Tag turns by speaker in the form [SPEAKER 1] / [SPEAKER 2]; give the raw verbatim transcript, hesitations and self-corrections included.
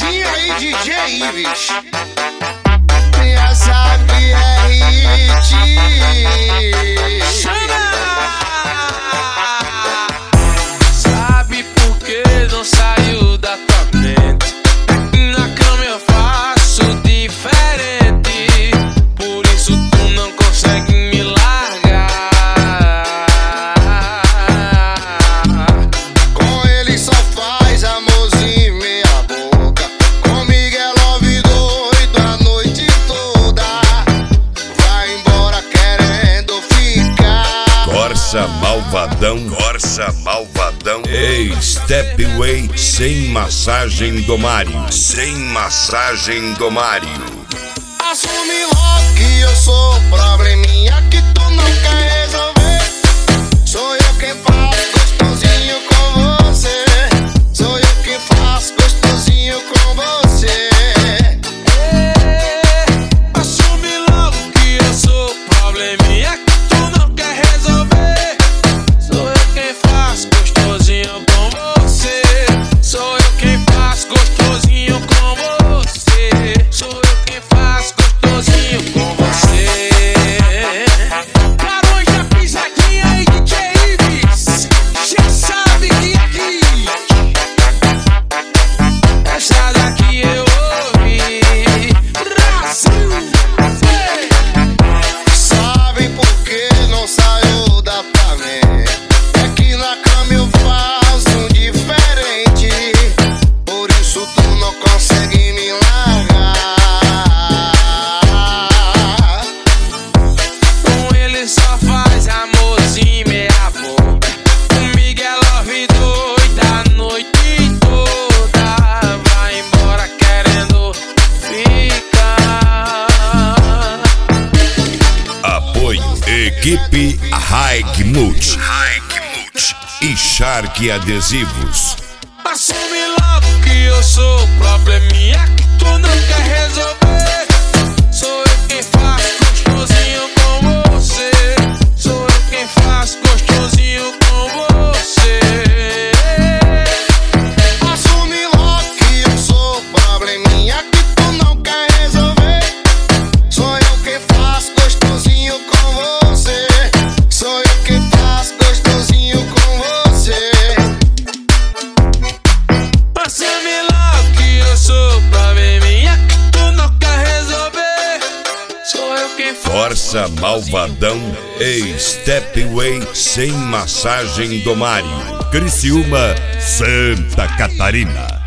[SPEAKER 1] Cozinha aí, D J Ives. Já sabe que é hit.
[SPEAKER 2] Sabe por que não saiu da tua mente? Na cama eu faço diferente, por isso tu não consegue me largar.
[SPEAKER 1] Com ele só faz amorzinho meia boca. Comigo é love doido a noite toda. Vai embora querendo ficar.
[SPEAKER 3] Corsa Malvadão, Corsa Malvadão. Ei, Stepway sem massagem do Mário. Sem massagem do Mário.
[SPEAKER 1] Assume logo que eu sou probleminha que tu não quer resolver. Sou eu quem faço gostosinho com você. Sou eu quem faço gostosinho com você.
[SPEAKER 2] Assume logo que eu sou probleminha que tu não quer resolver. Sou eu quem faço gostosinho com você. Sou eu quem faço gostosinho com você. Sou eu quem faço gostosinho com você. Barões da pisadinha aí, D J Ives. Já sabe que aqui essa daqui eu ouvi. Brasil, ei.
[SPEAKER 1] Sabe por que não saiu da tua mente? É que na cama eu faço diferente, por isso tu não consegue me largar.
[SPEAKER 2] Com ele só faz amorzinho meia boca. Comigo é love doida a noite toda. Vai embora querendo ficar.
[SPEAKER 3] Apoio Equipe Raigmut e Shark Adesivos.
[SPEAKER 2] Assume logo que eu sou probleminha que tu não quer resolver. Sou eu quem faço gostosinho com você. Sou eu quem faço gostosinho com você.
[SPEAKER 1] Assume logo que eu sou probleminha que tu não quer resolver. Sou eu quem faço gostosinho com você. Sou eu quem faço gostosinho com você.
[SPEAKER 2] Assume logo que eu sou probleminha que tu não quer resolver. Sou eu quem faço.
[SPEAKER 3] Corsa Malvadão e Stepway sem massagem do Mário. Criciúma, Santa Catarina.